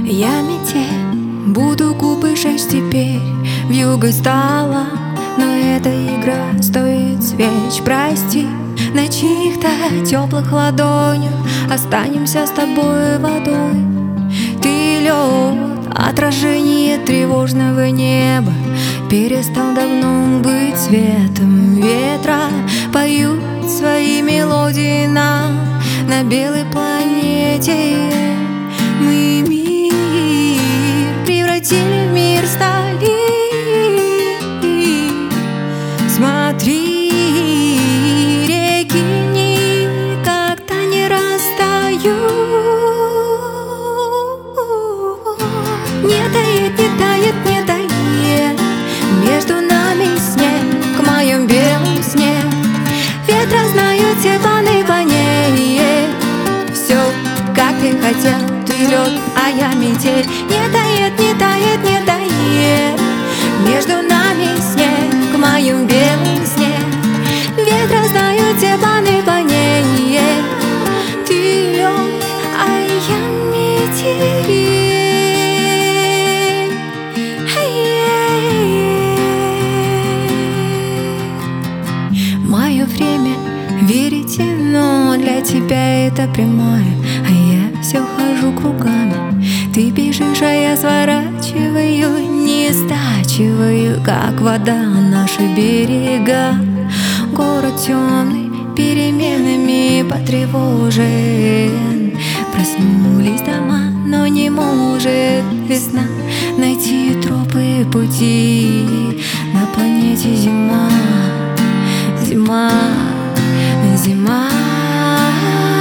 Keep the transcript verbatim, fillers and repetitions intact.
Я метель, буду губы жечь теперь. Вьюгой стала, но эта игра стоит свеч. Прости, на чьих-то теплых ладонях останемся с тобой водой. Ты лед, отражение тревожного неба, перестал давно быть светом ветра. Поют свои мелодии нам на белой планете. Мы мир превратили в мир стали. Смотри, реки никогда не растают. Не тает, не тает, не тает между нами снег, в моем белом сне. Ветра знают все планы по ней. Все, как ты хотел, ты лед, а я метель. Не тает, не тает, не тает между нами снег, в моем белом сне. Ветра знают все планы по ней. Ты лед, а я метель. Мое время верите, но для тебя это прямое, а я все хожу кругами. Ты бежишь, а я сворачиваю, не стачиваю, как вода наши берега. Город темный, переменами потревожен. Проснулись дома, но не может весна найти тропы пути. На планете зима, зима, зима.